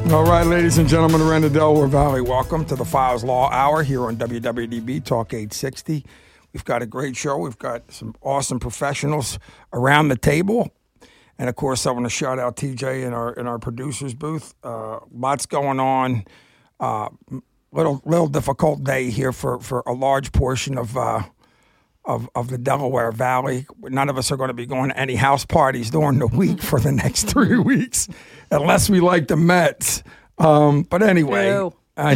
All right, ladies and gentlemen around the Delaware Valley, welcome to the Files Law Hour here on WWDB Talk 860. We've got a great show. We've got some awesome professionals around the table. And, of course, I want to shout out TJ in our producer's booth. Lots going on. Little difficult day here for a large portion of the Delaware Valley. None of us are going to be going to any house parties during the week for the next 3 weeks, unless we like the Mets. But anyway,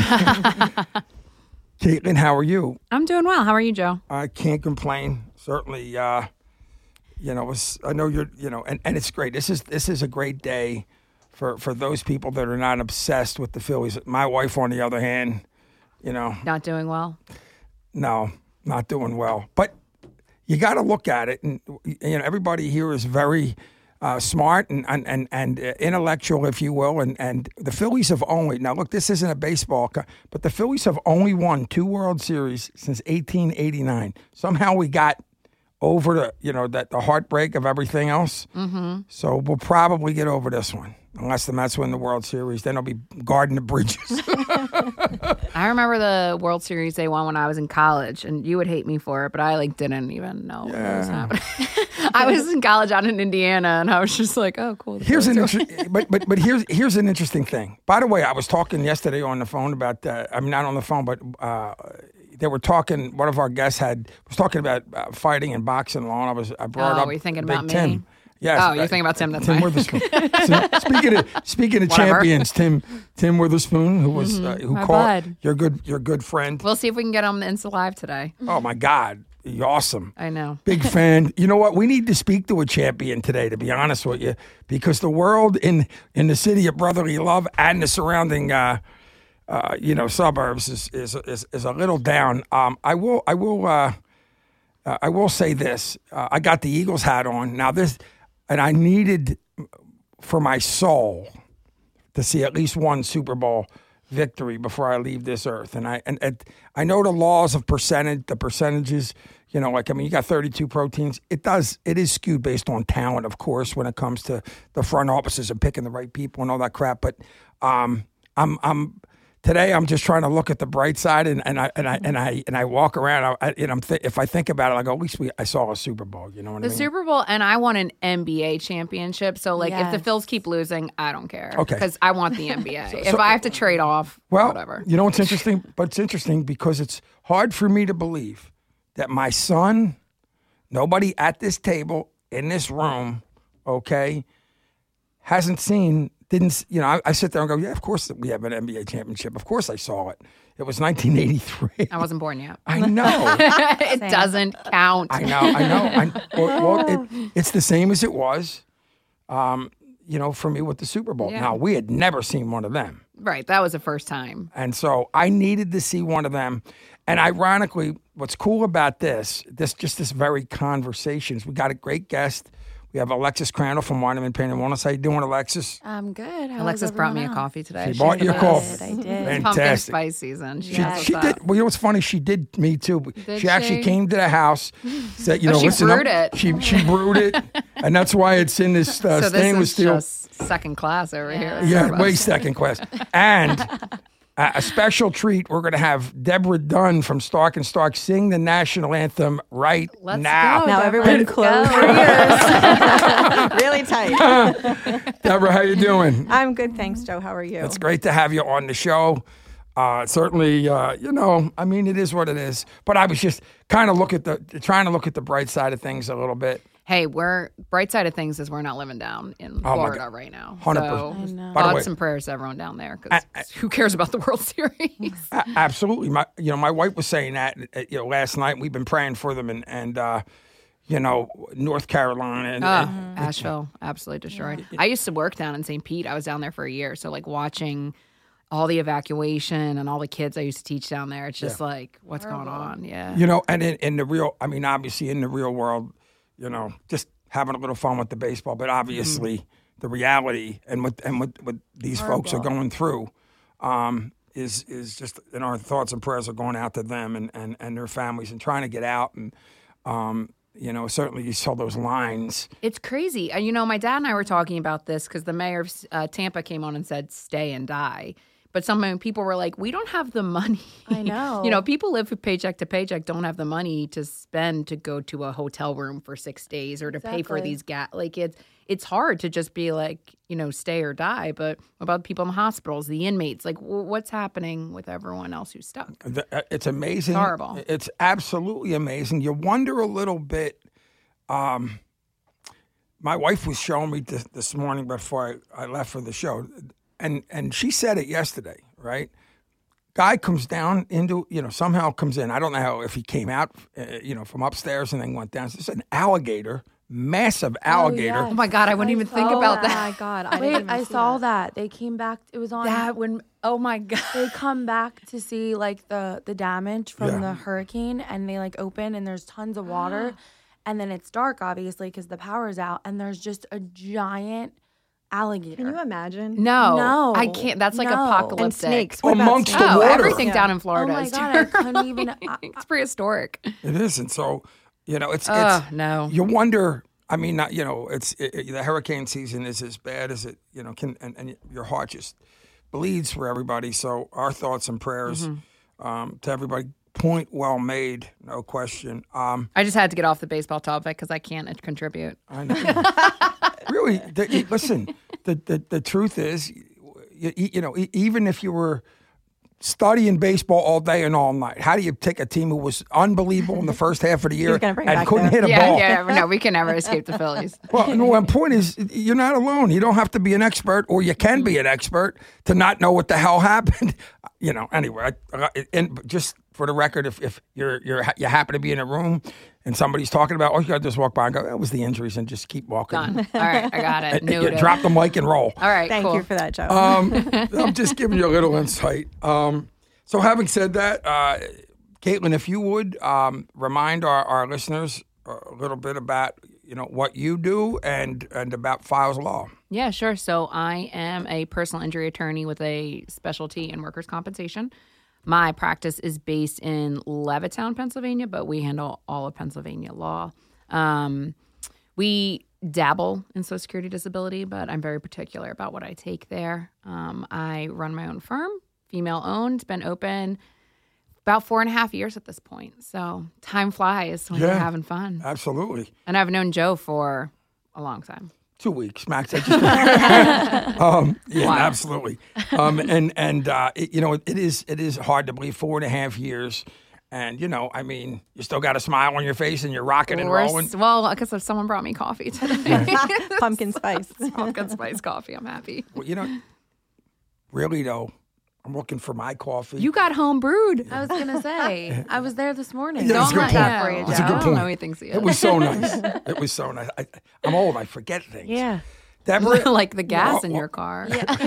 Caitlin, how are you? I'm doing well. How are you, Joe? I can't complain. Certainly, I know you're, and it's great. This is a great day for those people that are not obsessed with the Phillies. My wife, on the other hand, Not doing well? No, not doing well. But you got to look at it, and everybody here is very smart and intellectual, if you will, and the Phillies have only, now look, this isn't a baseball, but the Phillies have only won 2 World Series since 1889. Somehow we got over the heartbreak of everything else. Mm-hmm. So we'll probably get over this one. Unless the Mets win the World Series, then they'll be guarding the bridges. I remember the World Series they won when I was in college, and you would hate me for it, but I didn't even know what was happening. I was in college out in Indiana, and I was just like, "Oh, cool." Here's an but here's an interesting thing. By the way, I was talking yesterday on the phone about not on the phone, but they were talking. One of our guests was talking about fighting and boxing law. And I brought up. Were you thinking about me? Tim. Yes. Oh, you're thinking about Tim. That's Tim fine. Witherspoon. Speaking of champions, Tim Witherspoon, who was who My called bud. your good friend. We'll see if we can get on the Insta Live today. Oh my God, you're awesome. I know. Big fan. You know what? We need to speak to a champion today, to be honest with you, because the world in the city of brotherly love and the surrounding suburbs is a little down. I will say this. I got the Eagles hat on. Now and I needed for my soul to see at least one Super Bowl victory before I leave this earth. And I know the laws of the percentages, you got 32 proteins. It is skewed based on talent, of course, when it comes to the front offices and picking the right people and all that crap. But today, I'm just trying to look at the bright side, and I walk around. If I think about it, I go, at least I saw a Super Bowl. You know what I mean? The Super Bowl, and I want an NBA championship. So, if the Phils keep losing, I don't care. Okay. Because I want the NBA. If I have to trade off, whatever. You know what's interesting? But it's interesting because it's hard for me to believe that my son, nobody at this table, in this room, hasn't seen. I sit there and go, yeah, of course we have an NBA championship. Of course I saw it. It was 1983. I wasn't born yet. I know. It doesn't count. I know. It's the same as it was, for me with the Super Bowl. Yeah. Now, we had never seen one of them. Right. That was the first time. And so I needed to see one of them. And ironically, what's cool about this very conversations, we got a great guest. We have Alexis Crandall from Wine and Pain and Wellness. How you doing, Alexis? I'm good. Alexis brought me a coffee today. She bought you a coffee. I did. It's pumpkin spice season. She did. Well, you know what's funny? She did me too. She actually came to the house. Said, she listen, brewed it. She brewed it, and that's why it's in this stainless steel. Just second class over here. Yeah, way second class. And a special treat. We're going to have Deborah Dunn from Stark and Stark sing the national anthem Let's now. Go, now everyone close your ears. Really tight. Deborah, how you doing? I'm good, thanks, Joe. How are you? It's great to have you on the show. Certainly, it is what it is. But I was just trying to look at the bright side of things a little bit. Hey, bright side of things is we're not living down in Florida right now. 100%. So thoughts and prayers to everyone down there, because who cares about the World Series? Absolutely. My wife was saying that last night. We've been praying for them, and North Carolina. Asheville, absolutely destroyed. Yeah. I used to work down in St. Pete. I was down there for a year. So watching all the evacuation and all the kids I used to teach down there, it's just what's going on? Yeah. And in the real, obviously in the real world, just having a little fun with the baseball, but obviously the reality and what these folks are going through is just, our thoughts and prayers are going out to them and their families and trying to get out. And certainly you saw those lines. It's crazy. My dad and I were talking about this because the mayor of Tampa came on and said, stay and die. But some people were like, we don't have the money. I know. People live paycheck to paycheck, don't have the money to spend to go to a hotel room for 6 days or to pay for these gas. Like, it's hard to just be like, stay or die. But about people in the hospitals, the inmates, like, what's happening with everyone else who's stuck? It's amazing. It's horrible. It's absolutely amazing. You wonder a little bit. My wife was showing me this morning before I left for the show. And she said it yesterday, right? Guy comes down into, somehow comes in. I don't know if he came out, from upstairs and then went down. It's an alligator, massive alligator. Oh my God, I wouldn't even think about that. Oh my God. I saw that. They came back. It was on. Oh my God. They come back to see like the damage from the hurricane, and they like open and there's tons of water. And then it's dark, obviously, because the power's out. And there's just a giant alligator. Can you imagine? No, I can't. That's like apocalyptic. And snakes. What about Amongst snakes? the water. Everything down in Florida Oh my is God, I couldn't even. it's prehistoric. It is. And so, it's no. You wonder, I mean, not, the hurricane season is as bad as it, and your heart just bleeds for everybody. So our thoughts and prayers to everybody. Point well made, no question. I just had to get off the baseball topic because I can't contribute. I know. Really, listen. The truth is, even if you were studying baseball all day and all night, how do you take a team who was unbelievable in the first half of the year and couldn't hit a ball? Yeah, no, we can never escape the Phillies. Well, no, my point is, you're not alone. You don't have to be an expert, or you can be an expert to not know what the hell happened. Anyway, and just for the record, if you happen to be in a room and somebody's talking about, you got to just walk by and go, that was the injuries, and just keep walking. Done. All right, I got it. Noted. Drop the mic and roll. All right, Thank cool. you for that, Joe. I'm just giving you a little insight. So having said that, Caitlin, if you would remind our listeners a little bit about what you do and about Files Law. Yeah, sure. So I am a personal injury attorney with a specialty in workers' compensation. My practice is based in Levittown, Pennsylvania, but we handle all of Pennsylvania law. We dabble in Social Security disability, but I'm very particular about what I take there. I run my own firm, female-owned, been open about 4.5 years at this point. So time flies when you're having fun. Absolutely. And I've known Joe for a long time. 2 weeks, max. Wow. Absolutely. It is hard to believe 4.5 years. And, you still got a smile on your face and you're rocking and rolling. Well, I guess if someone brought me coffee today. Pumpkin spice. Pumpkin spice coffee. I'm happy. Well, really, though, I'm looking for my coffee. You got home brewed. I was gonna say I was there this morning. Yeah, that's a good point. That for you, That's a Joe. good I don't point. know he thinks he is. It was so nice. It was so nice. I'm old. I forget things. Yeah. Deborah, like the gas in your car.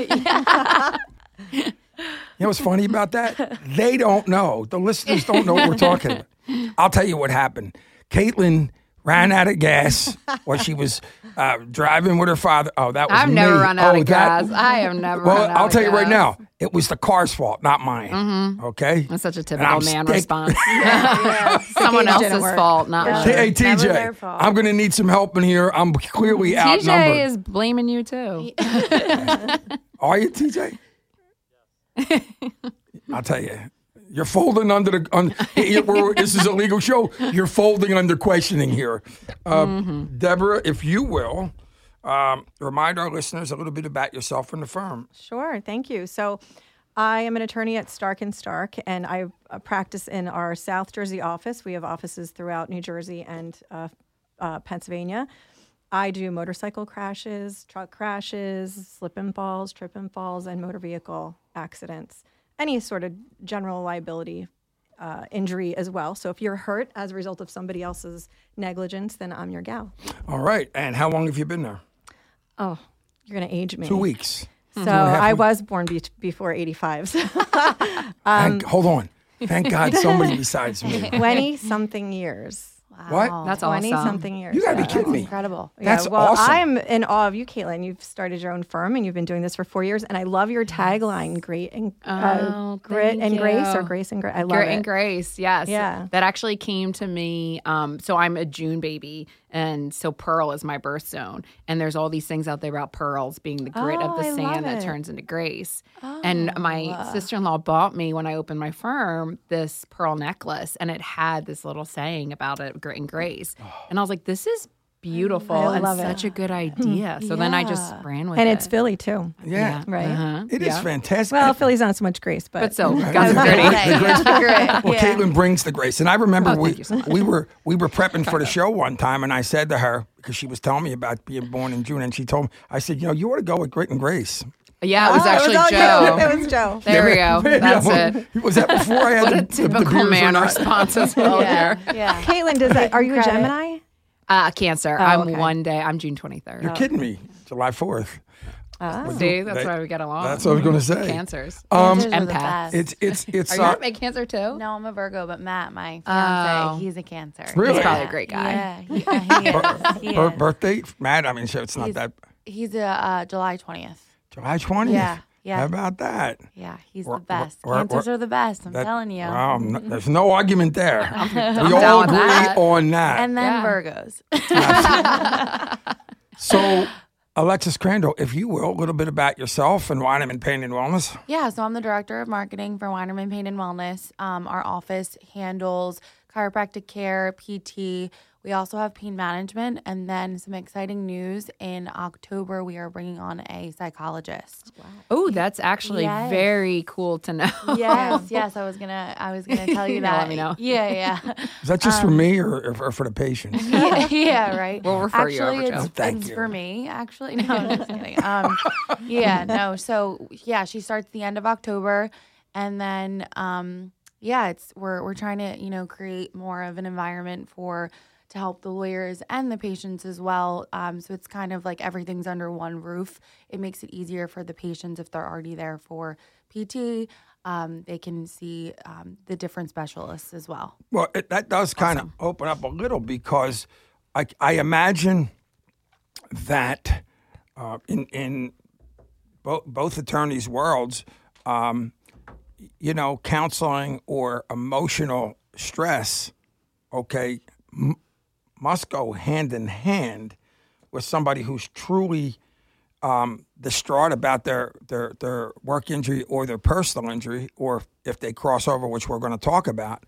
You know what's funny about that? They don't know. The listeners don't know what we're talking about. I'll tell you what happened. Caitlin ran out of gas while she was driving with her father. Oh, that was I've me. never run out of gas. I have never run out of gas. I'll tell you right now, it was the car's fault, not mine. Mm-hmm. Okay? That's such a typical man response. Yeah. Someone Didn't else's work. fault, not mine. Hey, Never their TJ, fault. I'm going to need some help in here. I'm clearly outnumbered. TJ is blaming you too. Are you, TJ? I'll tell you. You're folding under the. This is a legal show. You're folding under questioning here. Deborah, if you will, remind our listeners a little bit about yourself and the firm. Sure, thank you. So I am an attorney at Stark & Stark, and I practice in our South Jersey office. We have offices throughout New Jersey and Pennsylvania. I do motorcycle crashes, truck crashes, slip and falls, trip and falls, and motor vehicle accidents. Any sort of general liability injury as well. So if you're hurt as a result of somebody else's negligence, then I'm your gal. All right. And how long have you been there? Oh, you're going to age me. 2 weeks. So I was born before 85. So Hold on. Thank God somebody besides me. 20-something years. What? That's awesome. 20-something years. You got to be Yeah. kidding me. Incredible. That's well, awesome. I'm in awe of you, Caitlin. You've started your own firm and you've been doing this for 4 years. And I love your tagline, grit and thank grace, you. or grace and grace. I love Grit it. and Grace, yes. Yeah. That actually came to me. So I'm a June baby, and so Pearl is my birthstone. And there's all these things out there about pearls being the grit of the I love sand that it. turns into grace. And my sister-in-law bought me, when I opened my firm, this pearl necklace, and it had this little saying about it, grit and grace. And I was like, this is beautiful I and love it. such a good idea. So then I just ran with it. And it's Philly, too. Yeah. Right. Uh-huh. It is fantastic. Well, Philly's not so much grace, But so, got some Okay. gritty. Yeah. Well, Caitlin brings the grace, and I remember thank you so much. we were prepping for the show one time, and I said to her, because she was telling me about being born in June, and she told me, I said, you ought to go with Grit and Grace. Yeah, it was actually all Joe. you. It was Joe. There we go. That's it. Was that before I had What a the typical beers or man not? response as well here. Yeah. Caitlin, are you a Credit. Gemini? Cancer. Oh, I'm okay. one day. I'm June 23rd. You're kidding me. July 4th. See, that's They- why we get along. That's what I was going to say. Cancers. Cancers are the Empath. best. It's Are you not big Cancer too? No, I'm a Virgo, but Matt, my fiance, Oh. he's a Cancer. Really? He's probably a great guy. Yeah, he is. He is. birthday, Matt. I mean, so it's not He's- that He's a July 20th. July 20th. Yeah, yeah. How about that? Yeah, he's We're- the best. we're- Cancers are the best. I'm That- telling you. Wow, there's no argument there. We down all with agree that. on that. And then Yeah. Virgos. So, Alexis Crandall, if you will, a little bit about yourself and Weinerman Pain and Wellness. Yeah, so I'm the director of marketing for Weinerman Pain and Wellness. Our office handles chiropractic care, PT. We also have pain management, and then some exciting news. In October, we are bringing on a psychologist. Oh, that's actually Yes. very cool to know. Yes. I was gonna tell you that. Let me know. Yeah. Is that just for me or for the patients? yeah, right. We'll refer you actually, over, Joe. Thank it's you. for me. Actually, no, I'm just kidding. So she starts the end of October, and then we're trying to create more of an environment to help the lawyers and the patients as well. So it's kind of like everything's under one roof. It makes it easier for the patients if they're already there for PT. They can see the different specialists as well. Well, that does kind of open up a little because I imagine that in both attorneys' worlds, counseling or emotional stress, must go hand in hand with somebody who's truly distraught about their work injury or their personal injury, or if they cross over, which we're going to talk about.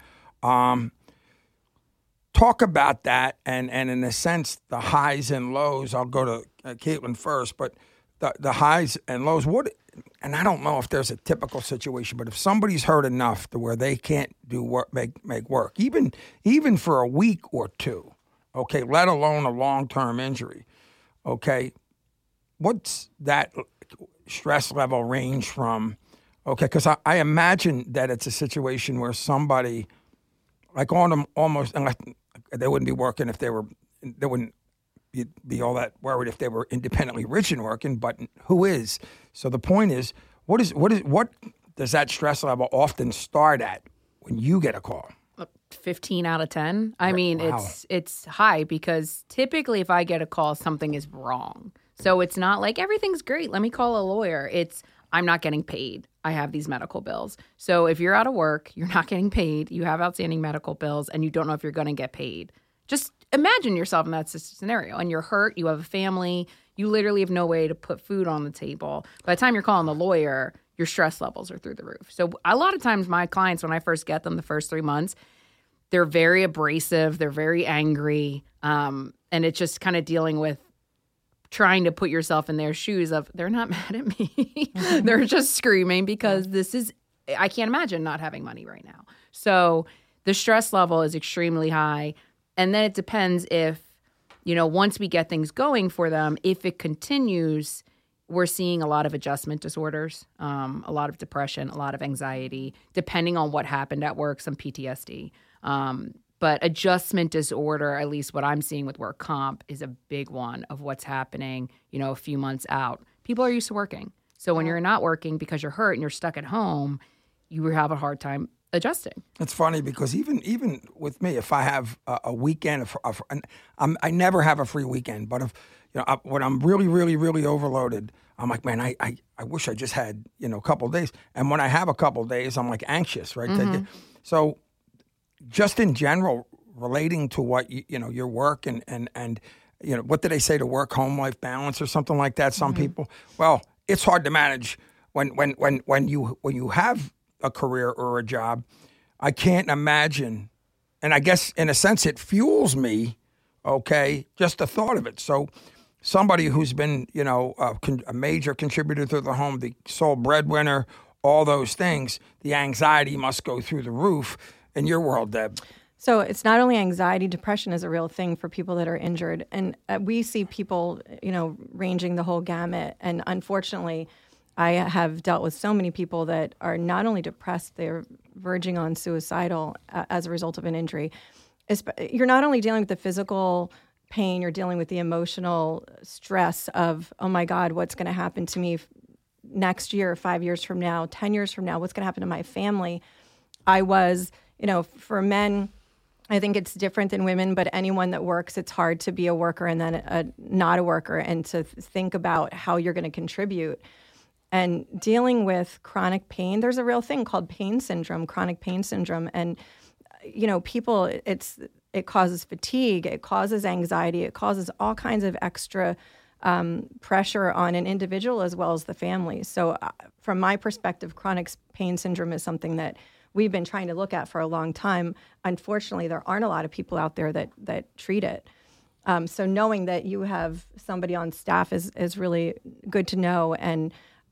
Talk about that, and in a sense, the highs and lows. I'll go to Caitlin first, but the highs and lows. And I don't know if there's a typical situation, but if somebody's hurt enough to where they can't do work, make work, even for a week or two, okay, let alone a long-term injury, okay, what's that stress level range from? Okay, because I imagine that it's a situation where somebody, like on them almost, unless they wouldn't be working if they wouldn't be all that worried if they were independently rich and working, but who is? So the point is, what does that stress level often start at when you get a call? 15 out of 10. I mean, Wow. it's high because typically if I get a call, something is wrong. So it's not like everything's great. Let me call a lawyer. It's I'm not getting paid. I have these medical bills. So if you're out of work, you're not getting paid, you have outstanding medical bills, and you don't know if you're going to get paid. Just imagine yourself in that scenario, and you're hurt, you have a family, you literally have no way to put food on the table. By the time you're calling the lawyer, your stress levels are through the roof. So a lot of times my clients, when I first get them the first 3 months, they're very abrasive, they're very angry, and it's just kind of dealing with trying to put yourself in their shoes of they're not mad at me. They're just screaming because I can't imagine not having money right now. So the stress level is extremely high. And then it depends if, once we get things going for them, if it continues, we're seeing a lot of adjustment disorders, a lot of depression, a lot of anxiety, depending on what happened at work, some PTSD. But adjustment disorder, at least what I'm seeing with work comp, is a big one of what's happening, a few months out. People are used to working. So when you're not working because you're hurt and you're stuck at home, you have a hard time adjusting. It's funny because even with me, if I have a weekend, I never have a free weekend. But if when I'm really, really, really overloaded, I'm like, man, I wish I just had a couple of days. And when I have a couple of days, I'm like anxious, right? Mm-hmm. So, just in general, relating to what your work and what do they say to work-home life balance or something like that? Some people, well, it's hard to manage when you have a career or a job. I can't imagine, and I guess in a sense it fuels me. Okay, just the thought of it. So somebody who's been a major contributor to the home, the sole breadwinner, all those things, the anxiety must go through the roof. In your world, Deb. So it's not only anxiety, depression is a real thing for people that are injured. And we see people, ranging the whole gamut. And unfortunately, I have dealt with so many people that are not only depressed, they're verging on suicidal as a result of an injury. You're not only dealing with the physical pain, you're dealing with the emotional stress of, oh my God, what's going to happen to me next year, 5 years from now, 10 years from now? What's going to happen to my family? I was... for men, I think it's different than women, but anyone that works, it's hard to be a worker and then not a worker and to think about how you're going to contribute. And dealing with chronic pain, there's a real thing called pain syndrome, chronic pain syndrome. And, people, it causes fatigue, it causes anxiety, it causes all kinds of extra pressure on an individual as well as the family. So from my perspective, chronic pain syndrome is something that we've been trying to look at for a long time. Unfortunately, there aren't a lot of people out there that treat it. So knowing that you have somebody on staff is really good to know. And,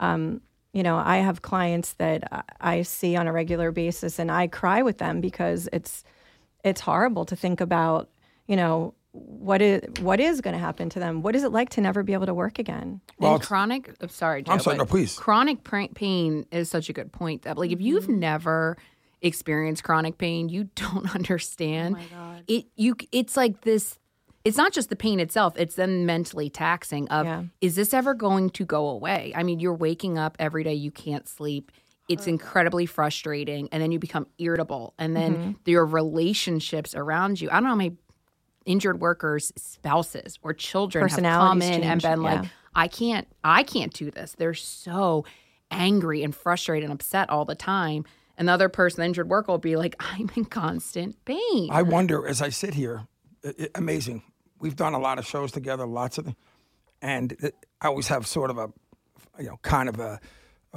I have clients that I see on a regular basis and I cry with them because it's horrible to think about, what is going to happen to them? What is it like to never be able to work again? Well, and chronic, sorry, Joe, I'm sorry, no, please. Chronic pain is such a good point. That if you've never experienced chronic pain, you don't understand. Oh my God. It's like this. It's not just the pain itself. It's then mentally taxing of, is this ever going to go away? I mean, you're waking up every day, you can't sleep. It's incredibly frustrating. And then you become irritable. And then your relationships around you. I don't know how many injured workers' spouses or children have come in and been like, I can't do this. They're so angry and frustrated and upset all the time. And the other person, the injured worker, will be like, I'm in constant pain. I wonder, as I sit here, amazing. We've done a lot of shows together, lots of them. And I always have sort of a, kind of a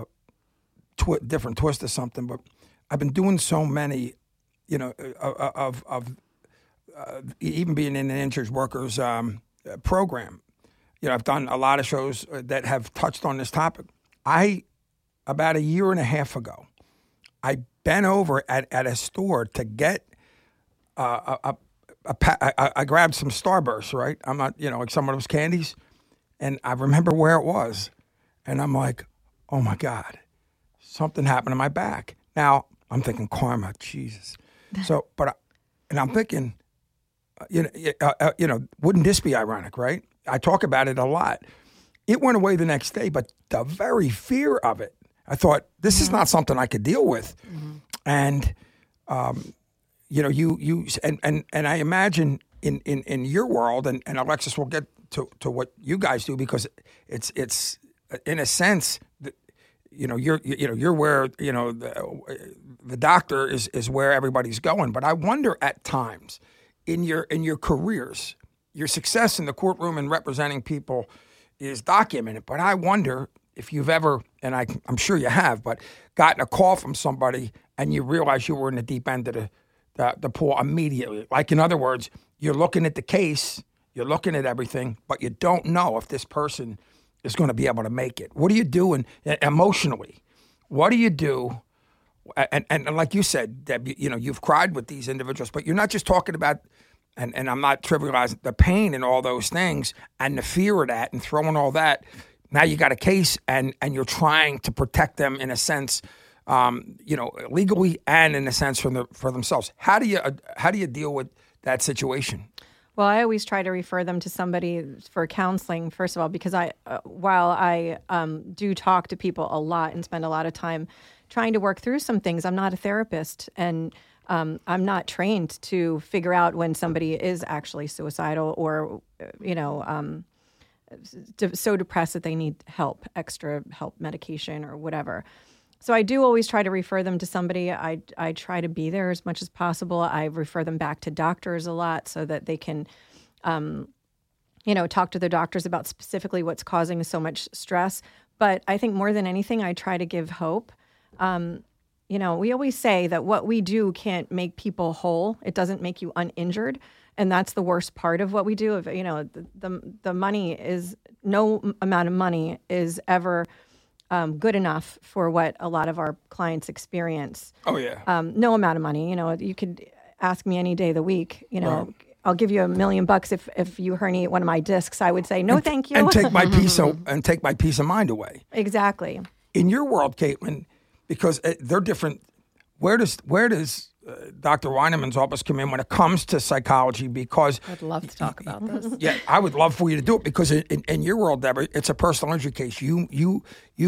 different twist or something. But I've been doing so many, even being in an injured workers program. I've done a lot of shows that have touched on this topic. About a year and a half ago, I bent over at a store to get I grabbed some Starburst, right? I'm not, like some of those candies. And I remember where it was. And I'm like, oh my God, something happened to my back. Now, I'm thinking karma, Jesus. So, and I'm thinking, wouldn't this be ironic, right? I talk about it a lot. It went away the next day, but the very fear of it, I thought, this is not something I could deal with. And, and I imagine in your world, and Alexis will get to what you guys do, because it's in a sense, you're where, the doctor is where everybody's going. But I wonder at times in your careers, your success in the courtroom and representing people is documented. But I wonder if you've ever, and I'm sure you have, but gotten a call from somebody and you realize you were in the deep end of the pool immediately. Like, in other words, you're looking at the case, you're looking at everything, but you don't know if this person is going to be able to make it. What are you doing emotionally? What do you do? And like you said, Deb, you've cried with these individuals, but you're not just talking about, and I'm not trivializing the pain and all those things and the fear of that and throwing all that. Now you got a case and you're trying to protect them in a sense, legally and in a sense for themselves. How do you deal with that situation? Well, I always try to refer them to somebody for counseling, first of all, because while I do talk to people a lot and spend a lot of time trying to work through some things, I'm not a therapist, and I'm not trained to figure out when somebody is actually suicidal or, so depressed that they need help, extra help, medication or whatever. So I do always try to refer them to somebody. I try to be there as much as possible. I refer them back to doctors a lot so that they can, talk to their doctors about specifically what's causing so much stress. But I think more than anything, I try to give hope. We always say that what we do can't make people whole. It doesn't make you uninjured. And that's the worst part of what we do. The money is, no amount of money is ever good enough for what a lot of our clients experience. Oh, yeah. No amount of money. You could ask me any day of the week, Right. I'll give you $1 million if you herniate one of my discs. I would say, no, thank you. And take my peace of mind away. Exactly. In your world, Caitlin, because they're different, where does Dr. Weinerman's office come in when it comes to psychology? Because I'd love to talk about this. Yeah, I would love for you to do it, because in your world, Deborah, it's a personal injury case. We'll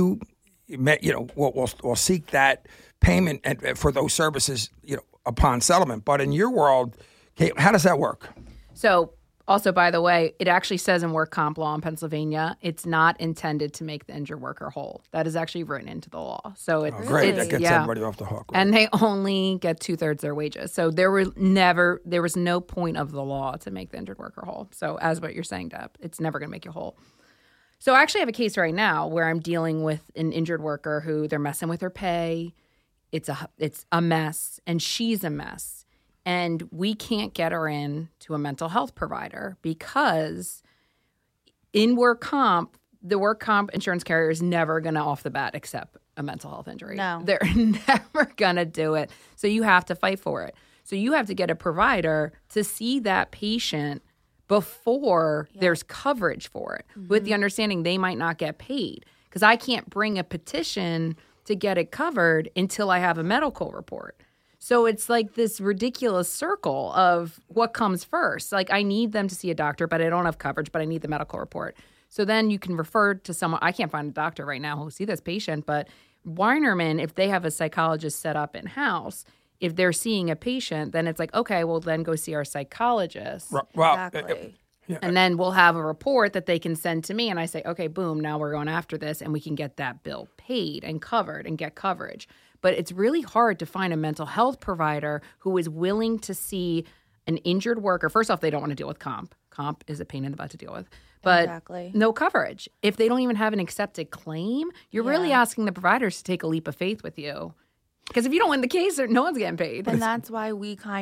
seek that payment for those services, upon settlement. But in your world, Kate, how does that work? So, also, by the way, it actually says in work comp law in Pennsylvania, it's not intended to make the injured worker whole. That is actually written into the law. So it's great. That gets everybody off the hook. Right? And they only get 2/3 their wages. So there was no point of the law to make the injured worker whole. So as what you're saying, Deb, it's never going to make you whole. So I actually have a case right now where I'm dealing with an injured worker who they're messing with her pay. It's a mess, and she's a mess. And we can't get her in to a mental health provider because in work comp, the work comp insurance carrier is never going to off the bat accept a mental health injury. No. They're never going to do it. So you have to fight for it. So you have to get a provider to see that patient before there's coverage for it, with the understanding they might not get paid. Because I can't bring a petition to get it covered until I have a medical report. So it's like this ridiculous circle of what comes first. Like, I need them to see a doctor, but I don't have coverage, but I need the medical report. So then you can refer to someone. I can't find a doctor right now who will see this patient, but Weinerman, if they have a psychologist set up in-house, if they're seeing a patient, then it's like, okay, well, then go see our psychologist. Well, Exactly. And then we'll have a report that they can send to me, and I say, okay, boom, now we're going after this, and we can get that bill paid and covered and get coverage. But it's really hard to find a mental health provider who is willing to see an injured worker. First off, they don't want to deal with comp. Comp is a pain in the butt to deal with. But Exactly. no coverage. If they don't even have an accepted claim, you're really asking the providers to take a leap of faith with you. Because if you don't win the case, no one's getting paid. And that's why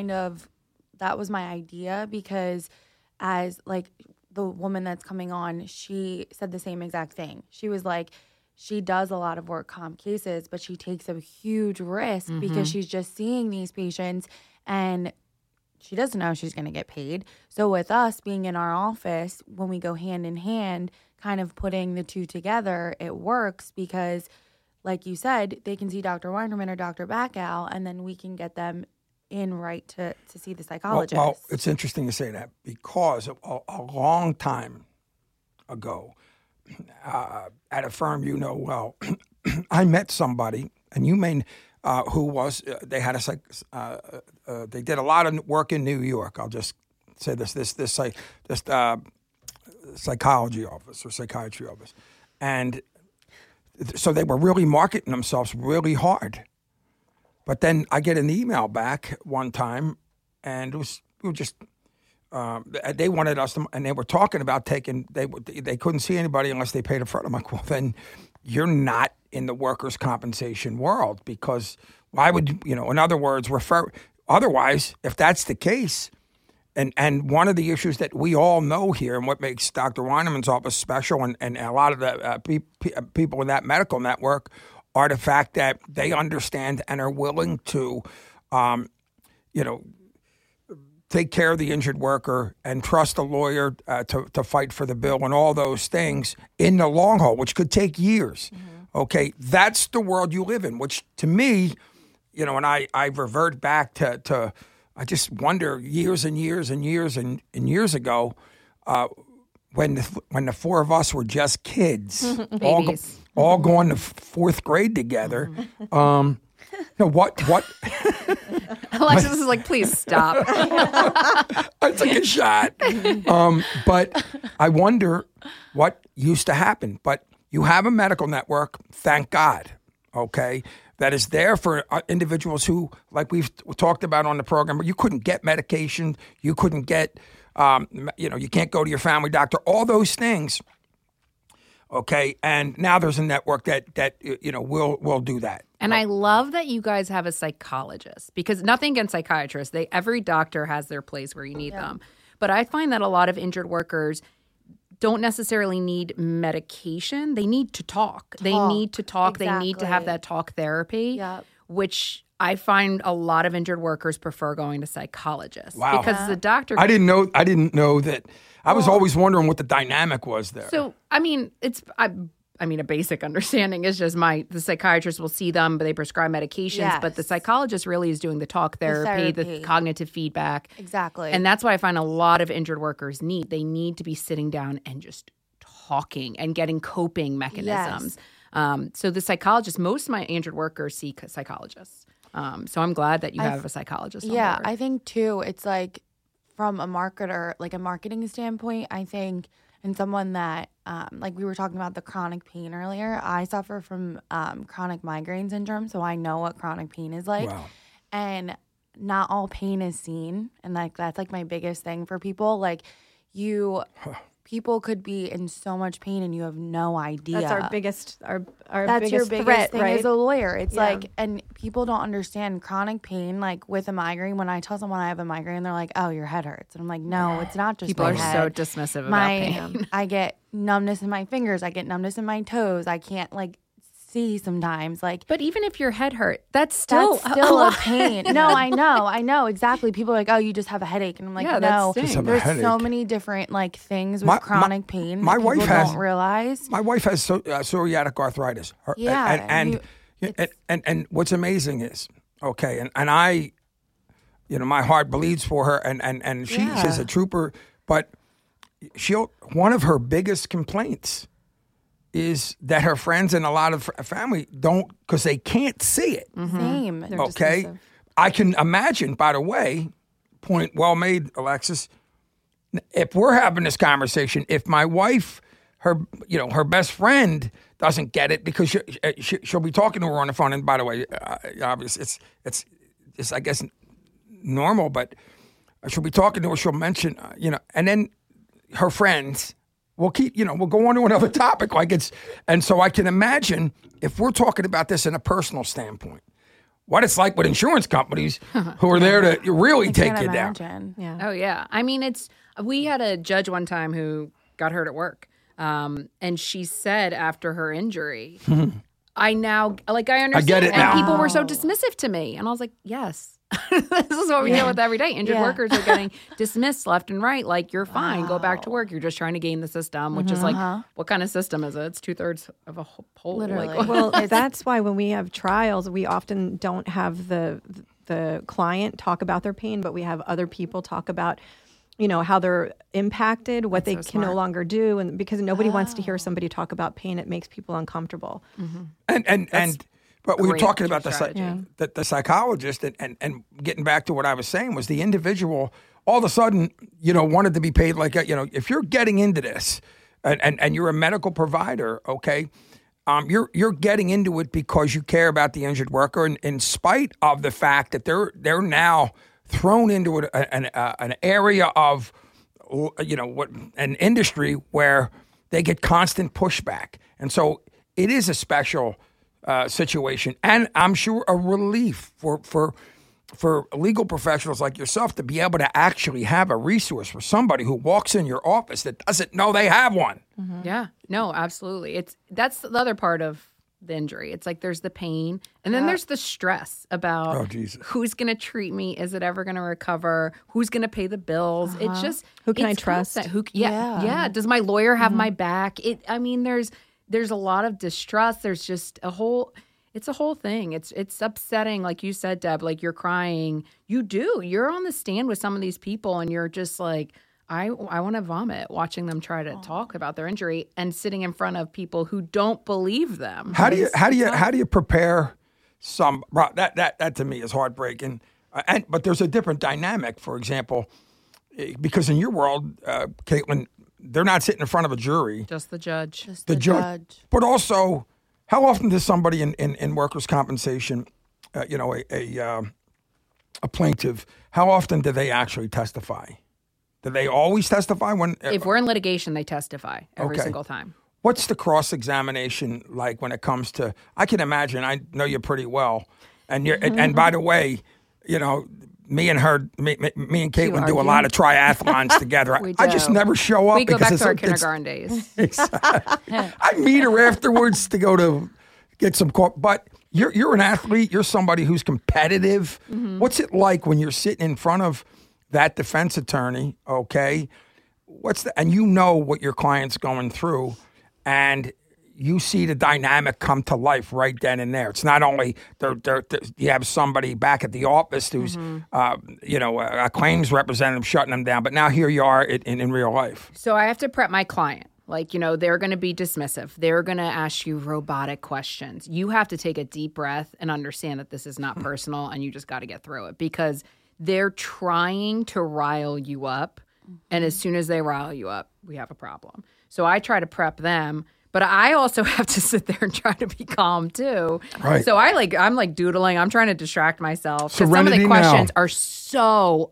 that was my idea, because as like the woman that's coming on, she said the same exact thing. She was like, she does a lot of work comp cases, but she takes a huge risk because she's just seeing these patients and she doesn't know she's going to get paid. So with us being in our office, when we go hand in hand, kind of putting the two together, it works because, like you said, they can see Dr. Weinerman or Dr. Backow, and then we can get them in right to see the psychologist. Well, it's interesting you say that, because a long time ago, at a firm you know well, I met somebody, and you may, who was, they had they did a lot of work in New York. I'll just say this psychology office or psychiatry office. And so they were really marketing themselves really hard. But then I get an email back one time, and they wanted us to, and they were talking about they couldn't see anybody unless they paid up front. I'm like, well, then you're not in the workers' compensation world, because why would, in other words, otherwise, if that's the case, and one of the issues that we all know here, and what makes Dr. Weinerman's office special, and a lot of the people in that medical network, are the fact that they understand and are willing to, take care of the injured worker and trust a lawyer to fight for the bill and all those things in the long haul, which could take years. Mm-hmm. Okay, that's the world you live in, which to me, and I revert back to I just wonder years and years and years and years ago, when the four of us were just kids, Babies. all going to fourth grade together. What? Alexis is like, please stop. I took a shot. But I wonder what used to happen. But you have a medical network, thank God, okay, that is there for individuals who, like we've talked about on the program, you couldn't get medication, you couldn't get, you can't go to your family doctor, all those things. Okay, and now there's a network that will do that. And I love that you guys have a psychologist, because nothing against psychiatrists. Every doctor has their place where you need them. But I find that a lot of injured workers don't necessarily need medication. They need to talk. They need to talk. Exactly. They need to have that talk therapy, which I find a lot of injured workers prefer going to psychologists. Wow. Because the doctor... I didn't know that. I was always wondering what the dynamic was there. So, I mean, a basic understanding is just the psychiatrist will see them, but they prescribe medications, but the psychologist really is doing the talk therapy, the cognitive feedback. Exactly. And that's why I find a lot of injured workers they need to be sitting down and just talking and getting coping mechanisms. Yes. So the psychologist, most of my injured workers see psychologists. So I'm glad that you have a psychologist on board. I think too, it's like from a marketer, like a marketing standpoint, I think, and someone that, like we were talking about the chronic pain earlier, I suffer from chronic migraine syndrome, so I know what chronic pain is like. Wow. And not all pain is seen, and like that's like my biggest thing for people. Like people could be in so much pain and you have no idea. That's our biggest that's your biggest threat, thing right? as a lawyer. It's like, and people don't understand chronic pain. Like with a migraine, when I tell someone I have a migraine, they're like, "Oh, your head hurts," and I'm like, "No, it's not just people my are head. so dismissive about pain." I get numbness in my fingers. I get numbness in my toes. I can't like see sometimes. Like, but even if your head hurt, that's still a pain. No, I know exactly. People are like, "Oh, you just have a headache," and I'm like, "No, there's so many different like things with chronic pain. My wife don't realize. My wife has psoriatic arthritis. And what's amazing is and I, my heart bleeds for her, and she's a trooper. But one of her biggest complaints is that her friends and a lot of family don't, because they can't see it. Mm-hmm. Same. Okay? Dismissive. I can imagine, by the way, point well made, Alexis, if we're having this conversation, if my wife, her best friend doesn't get it, because she'll be talking to her on the phone, and by the way, obviously it's I guess normal, but she'll be talking to her, she'll mention, and then her friends... We'll go on to another topic and so I can imagine if we're talking about this in a personal standpoint, what it's like with insurance companies who are there to really take you down. Yeah. Oh yeah. I mean, we had a judge one time who got hurt at work. And she said after her injury, I understand. I get it now. And people were so dismissive to me. And I was like, yes. This is what we deal with every day. Injured workers are getting dismissed left and right. Like, you're fine. Go back to work. You're just trying to game the system, which is like, what kind of system is it? It's 2/3 of a whole. Literally. Like, well, that's why when we have trials, we often don't have the client talk about their pain, but we have other people talk about, how they're impacted, what they can no longer do, and because nobody wants to hear somebody talk about pain, it makes people uncomfortable. Mm-hmm. But we were talking about the psychologist, and getting back to what I was saying was the individual all of a sudden, wanted to be paid like, if you're getting into this and you're a medical provider, okay, you're getting into it because you care about the injured worker, and in spite of the fact that they're now thrown into an area of, an industry where they get constant pushback. And so it is a special situation, and I'm sure a relief for legal professionals like yourself to be able to actually have a resource for somebody who walks in your office that doesn't know they have one. Mm-hmm. Yeah, no, absolutely. That's the other part of the injury. It's like there's the pain, and then there's the stress about who's going to treat me. Is it ever going to recover? Who's going to pay the bills? It's just who can I trust? Yeah. Does my lawyer have my back? There's a lot of distrust. There's just It's a whole thing. It's upsetting, like you said, Deb. Like you're crying. You're on the stand with some of these people, and you're just like, I want to vomit watching them try to talk about their injury and sitting in front of people who don't believe them. How do you prepare some that to me is heartbreaking. But there's a different dynamic. For example, because in your world, Caitlin, they're not sitting in front of a jury. Just the judge. Just the judge. But also, how often does somebody in workers' compensation, a plaintiff, how often do they actually testify? Do they always testify when? If we're in litigation, they testify every single time. What's the cross-examination like when it comes to? I can imagine. I know you pretty well, and and by the way, me and Caitlin do a lot of triathlons together. I just never show up. We go back to our kindergarten days. I meet her afterwards to go to get some coffee. But you're an athlete. You're somebody who's competitive. Mm-hmm. What's it like when you're sitting in front of that defense attorney? Okay, and you know what your client's going through, and you see the dynamic come to life right then and there. It's not only you have somebody back at the office who's, a claims representative shutting them down, but now here you are in real life. So I have to prep my client. Like, they're going to be dismissive. They're going to ask you robotic questions. You have to take a deep breath and understand that this is not personal, and you just got to get through it because they're trying to rile you up. And as soon as they rile you up, we have a problem. So I try to prep them. But I also have to sit there and try to be calm too. Right. So I'm doodling. I'm trying to distract myself. Serenity some of the questions now. Are so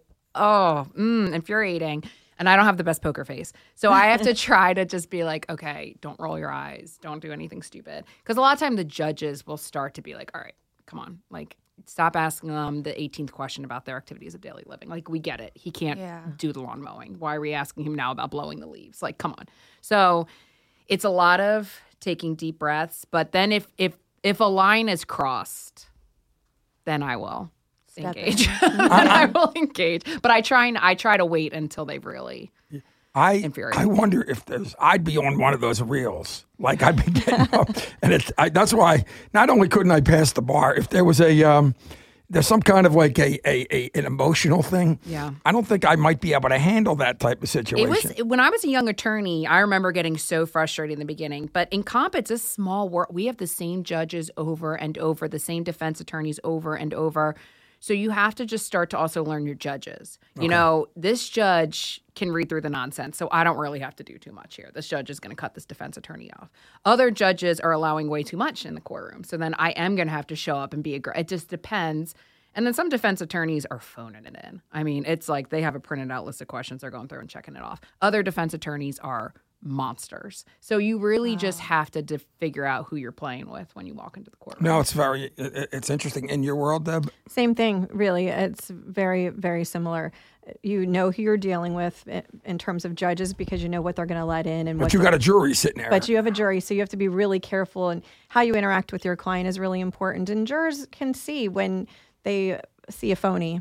infuriating, and I don't have the best poker face. So I have to try to just be like, okay, don't roll your eyes, don't do anything stupid, because a lot of time the judges will start to be like, all right, come on, like stop asking them the 18th question about their activities of daily living. Like we get it, he can't do the lawn mowing. Why are we asking him now about blowing the leaves? Like, come on. So it's a lot of taking deep breaths, but then if a line is crossed, then I will engage. I will engage, but I try to wait until they've really infuriated. I wonder if I'd be on one of those reels, like I'd be getting up, and that's why not only couldn't I pass the bar, if there was there's some kind of like an emotional thing. Yeah. I don't think I might be able to handle that type of situation. When I was a young attorney, I remember getting so frustrated in the beginning. But in comp, it's a small world. We have the same judges over and over, the same defense attorneys over and over. So you have to just start to also learn your judges. Okay. This judge can read through the nonsense, so I don't really have to do too much here. This judge is going to cut this defense attorney off. Other judges are allowing way too much in the courtroom, so then I am going to have to show up and be aggressive. It just depends. And then some defense attorneys are phoning it in. I mean, it's like they have a printed out list of questions. They're going through and checking it off. Other defense attorneys are monsters. So you really just have to figure out who you're playing with when you walk into the courtroom. No, it's interesting. In your world, Deb? Same thing, really. It's very, very similar. You know who you're dealing with in terms of judges because you know what they're going to let in. But you got a jury sitting there. But you have a jury, so you have to be really careful. And how you interact with your client is really important. And jurors can see when they see a phony,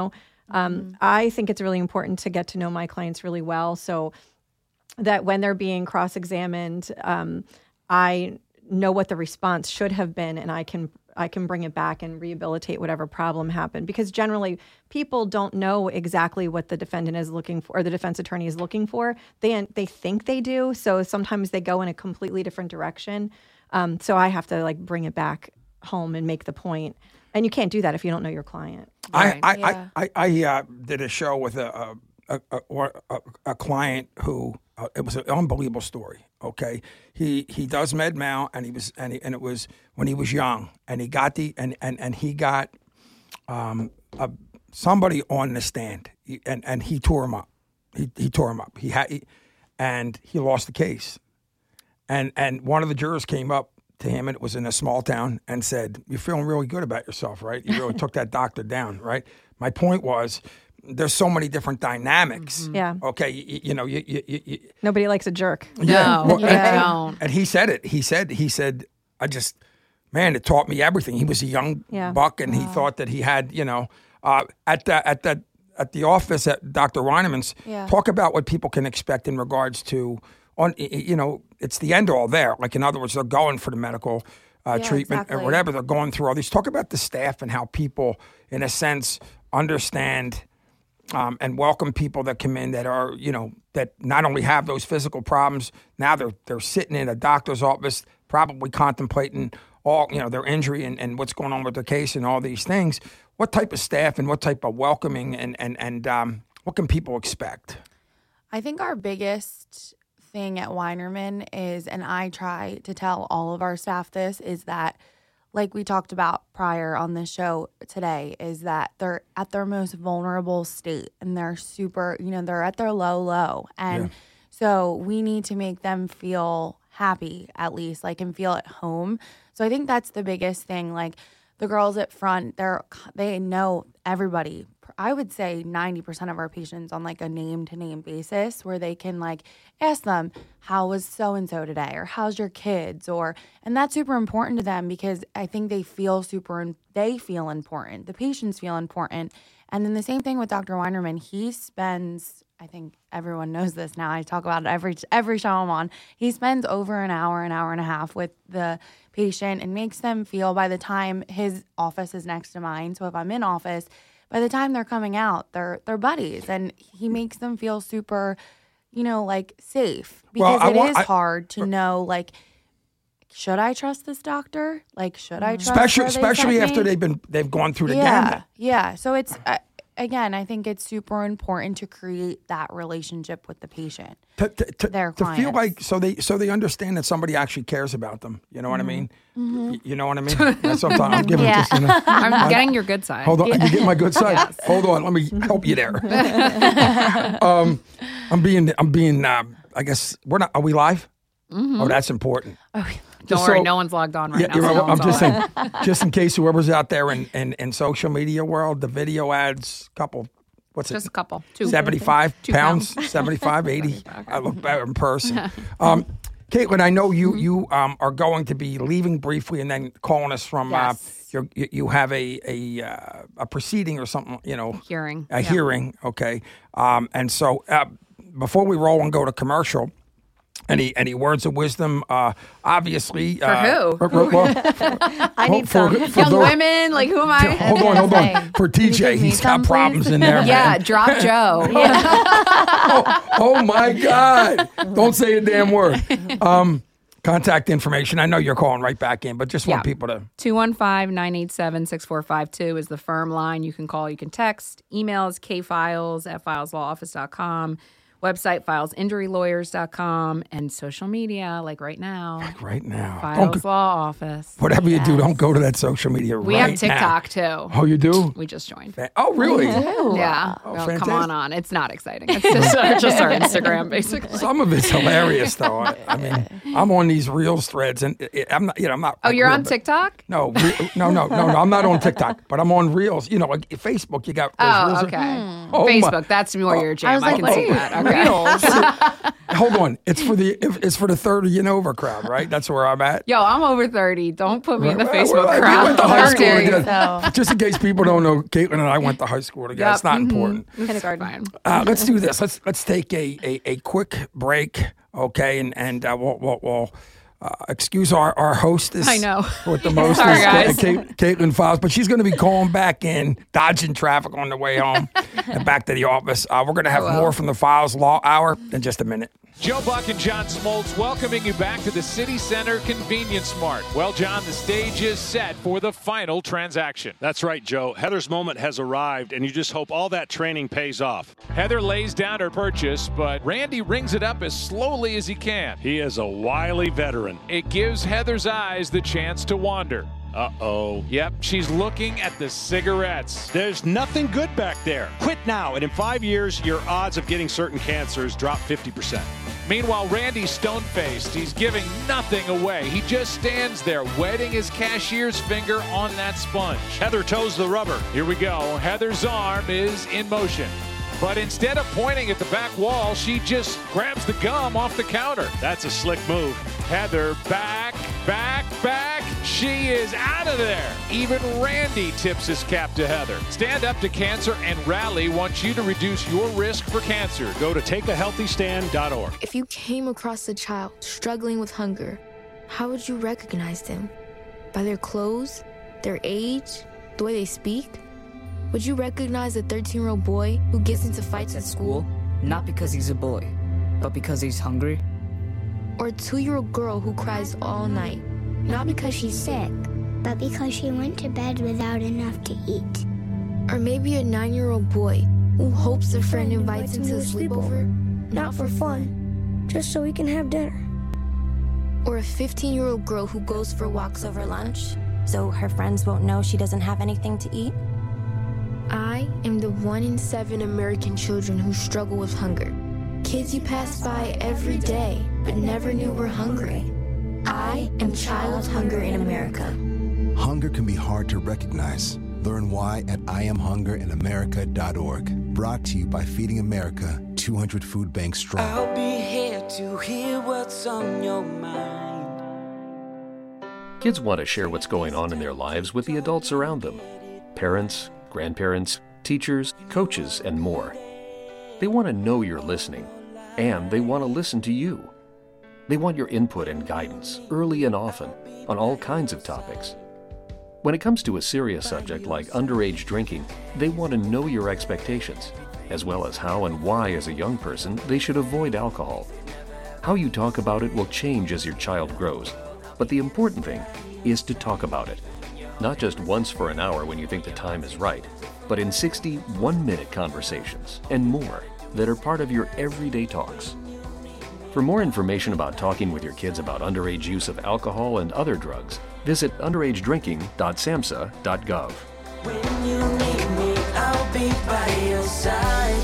I think it's really important to get to know my clients really well so that when they're being cross-examined, I know what the response should have been, and I can bring it back and rehabilitate whatever problem happened. Because generally, people don't know exactly what the defendant is looking for, or the defense attorney is looking for. They think they do, so sometimes they go in a completely different direction. So I have to bring it back home and make the point. And you can't do that if you don't know your client. Right. I did a show with a client who it was an unbelievable story. Okay, he does med mal, and it was when he was young, and he got he got somebody on the stand, and he tore him up. He tore him up. And he lost the case, and one of the jurors came up to him, and it was in a small town, and said, "You're feeling really good about yourself, right? You really took that doctor down, right?" My point was, there's so many different dynamics. Mm-hmm. Yeah. Okay. You nobody likes a jerk. Yeah. No, don't. And he said it. He said, it taught me everything. He was a young buck, and he thought that he had, at the office at Dr. Reinemann's, talk about what people can expect in regards to, it's the end all there. Like, in other words, they're going for the medical treatment or exactly. whatever they're going through. All these. Talk about the staff and how people, in a sense, understand and welcome people that come in that are, that not only have those physical problems. Now they're sitting in a doctor's office, probably contemplating all, their injury and what's going on with their case and all these things. What type of staff and what type of welcoming and what can people expect? I think our biggest thing at Weinerman is, and I try to tell all of our staff this, is that, like we talked about prior on this show today, is that they're at their most vulnerable state and they're super, they're at their low. And so we need to make them feel happy, at least, and feel at home. So I think that's the biggest thing. The girls at front, they know everybody. I would say 90% of our patients on a name-to-name basis, where they can ask them, how was so-and-so today? Or how's your kids? And that's super important to them, because I think they feel important. The patients feel important. And then the same thing with Dr. Weinerman. He spends, I think everyone knows this now, I talk about it every show I'm on. He spends over an hour and a half with the patient and makes them feel, by the time his office is next to mine, so if I'm in office, by the time they're coming out, they're buddies, and he makes them feel super, safe, because it is hard to know, should I trust this doctor? Should I trust? Especially after they've gone through the gamut. Yeah. So it's again, I think it's super important to create that relationship with the patient. To feel like so they understand that somebody actually cares about them. You know what I mean? Mm-hmm. You know what I mean? That's sometimes I'm giving just. I'm getting your good side. Hold on, you get my good side. Yes. Hold on, let me help you there. I'm being. I guess we're not. Are we live? Mm-hmm. Oh, that's important. Don't worry, no one's logged on right now. Yeah, so I'm just saying, just in case whoever's out there in social media world, the video ads, what's it? Just a couple. 75 2 pounds, 75, 80. Okay. I look better in person. Caitlin, I know you are going to be leaving briefly and then calling us from you have a proceeding or something, hearing. Hearing, okay. And so before we roll and go to commercial, any words of wisdom? Obviously, for who? I need some young women. Who am I? Hold on. For TJ, he's got problems in there. Yeah, man. drop Joe. Oh my God! Don't say a damn word. Contact information. I know you're calling right back in, but just want people to 215-987-6452 is the firm line. You can call. You can text. Email is kfiles@fileslawoffice.com. Website, filesinjurylawyers.com, and social media, right now. Right now. Files Law Office. Whatever you do, don't go to that social media we have TikTok, too. Oh, you do? We just joined. Oh, really? Yeah. Oh, come on. It's not exciting. It's just our Instagram, basically. Some of it's hilarious, though. I mean, I'm on these Reels threads, and I'm not. Oh, you're on TikTok? No. I'm not on TikTok, but I'm on Reels. Facebook, you got those Reels. Okay. Facebook, that's more your jam. I can see that. Okay. Hold on, it's for the 30 and over crowd, right? That's where I'm at. Yo, I'm over 30. Don't put me in the Facebook crowd. We went to high school together. Just in case people don't know, Caitlin and I went to high school together. Yep. It's not important. Kindergarten. Let's do this. Let's take a quick break, okay? And we'll excuse our hostess. I know. With the most. Sorry, guys. Caitlin Files, but she's going to be calling back in, dodging traffic on the way home and back to the office. We're going to have more from the Files Law Hour in just a minute. Joe Buck and John Smoltz welcoming you back to the City Center Convenience Mart. Well, John, the stage is set for the final transaction. That's right, Joe. Heather's moment has arrived, and you just hope all that training pays off. Heather lays down her purchase, but Randy rings it up as slowly as he can. He is a wily veteran. It gives Heather's eyes the chance to wander. Uh-oh. Yep, she's looking at the cigarettes. There's nothing good back there. Quit now, and in 5 years, your odds of getting certain cancers drop 50%. Meanwhile, Randy's stone-faced. He's giving nothing away. He just stands there, wetting his cashier's finger on that sponge. Heather toes the rubber. Here we go. Heather's arm is in motion. But instead of pointing at the back wall, she just grabs the gum off the counter. That's a slick move. Heather back. She is out of there. Even Randy tips his cap to Heather. Stand Up to Cancer and Rally wants you to reduce your risk for cancer. Go to takeahealthystand.org. If you came across a child struggling with hunger, how would you recognize them? By their clothes, their age, the way they speak? Would you recognize a 13-year-old boy who gets into fights at school? Not because he's a boy, but because he's hungry. Or a 2-year-old girl who cries all night, not because she's sick, but because she went to bed without enough to eat. Or maybe a 9-year-old boy who hopes a friend invites him to a sleepover, not for fun, just so he can have dinner. Or a 15-year-old girl who goes for walks over lunch, so her friends won't know she doesn't have anything to eat. I am the 1 in 7 American children who struggle with hunger. Kids you pass by every day, but never knew were hungry. I am child hunger in America. Hunger can be hard to recognize. Learn why at IamHungerInAmerica.org. Brought to you by Feeding America, 200 food banks strong. I'll be here to hear what's on your mind. Kids want to share what's going on in their lives with the adults around them. Parents, grandparents, teachers, coaches, and more. They want to know you're listening, and they want to listen to you. They want your input and guidance, early and often, on all kinds of topics. When it comes to a serious subject like underage drinking, they want to know your expectations, as well as how and why as a young person they should avoid alcohol. How you talk about it will change as your child grows, but the important thing is to talk about it. Not just once for an hour when you think the time is right, but in 60 one-minute conversations and more that are part of your everyday talks. For more information about talking with your kids about underage use of alcohol and other drugs, visit underagedrinking.samhsa.gov. When you need me, I'll be by your side.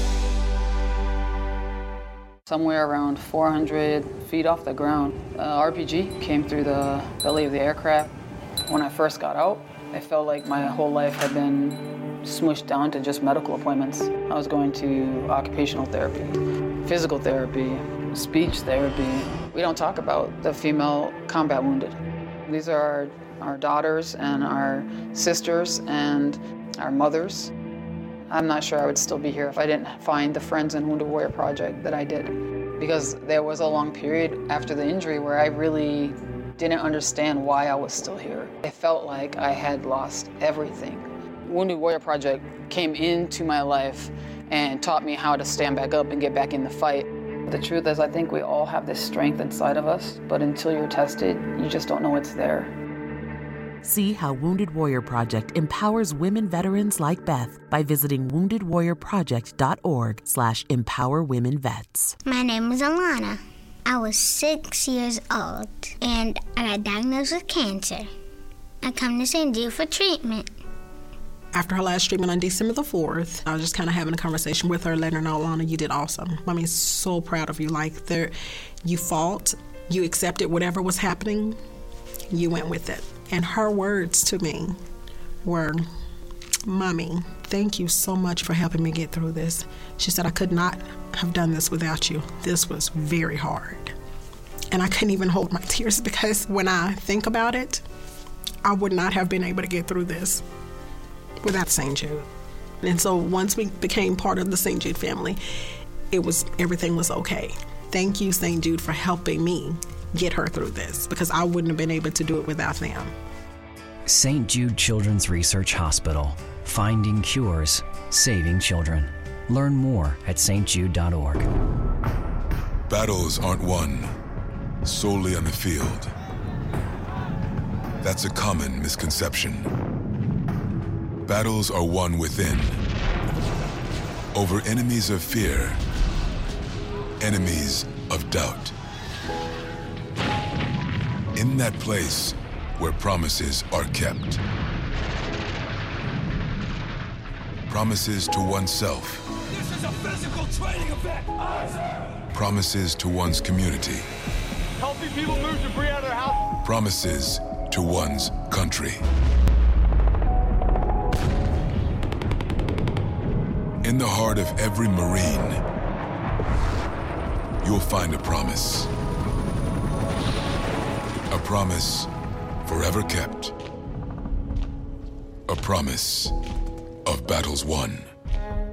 Somewhere around 400 feet off the ground, RPG came through the belly of the aircraft. When I first got out, I felt like my whole life had been smushed down to just medical appointments. I was going to occupational therapy, physical therapy, speech therapy. We don't talk about the female combat wounded. These are our daughters and our sisters and our mothers. I'm not sure I would still be here if I didn't find the Friends and Wounded Warrior Project that I did. Because there was a long period after the injury where I really didn't understand why I was still here. I felt like I had lost everything. Wounded Warrior Project came into my life and taught me how to stand back up and get back in the fight. The truth is, I think we all have this strength inside of us, but until you're tested, you just don't know it's there. See how Wounded Warrior Project empowers women veterans like Beth by visiting woundedwarriorproject.org/empowerwomenvets. My name is Alana. I was 6 years old, and I got diagnosed with cancer. I come to St. Jude for treatment. After her last treatment on December the 4th, I was just kind of having a conversation with her, letting her know, Alana, you did awesome. I mean, so proud of you. You fought, you accepted whatever was happening, you went with it. And her words to me were, Mommy, thank you so much for helping me get through this. She said, I could not have done this without you. This was very hard. And I couldn't even hold my tears because when I think about it, I would not have been able to get through this without St. Jude. And so once we became part of the St. Jude family, everything was okay. Thank you, St. Jude, for helping me get her through this because I wouldn't have been able to do it without them. St. Jude Children's Research Hospital. Finding cures, saving children. Learn more at stjude.org. Battles aren't won solely on the field. That's a common misconception. Battles are won within, over enemies of fear, enemies of doubt. In that place where promises are kept. Promises to oneself. This is a physical training event. Promises to one's community. Helping people move debris out of their house. Promises to one's country. In the heart of every Marine, you'll find a promise. A promise forever kept. A promise of battles won.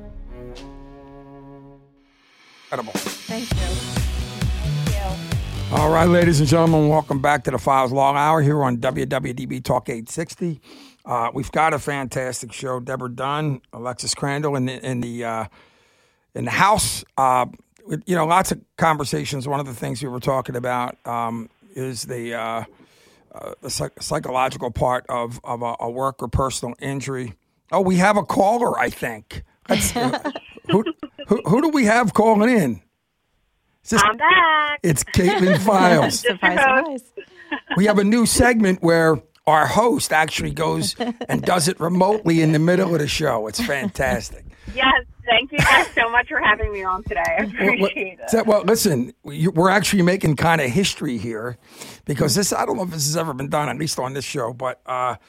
Incredible. Thank you. Thank you. All right, ladies and gentlemen, welcome back to the Files Long Hour here on WWDB Talk 860. We've got a fantastic show. Deborah Dunn, Alexis Crandall in the house. Lots of conversations. One of the things we were talking about is the psychological part of a work or personal injury. Oh, we have a caller, I think. Who do we have calling in? I'm back. It's Caitlin Files. Surprise. We have a new segment where our host actually goes and does it remotely in the middle of the show. It's fantastic. Yes, thank you guys so much for having me on today. I appreciate it. Well, listen, we're actually making kind of history here because I don't know if this has ever been done, at least on this show, but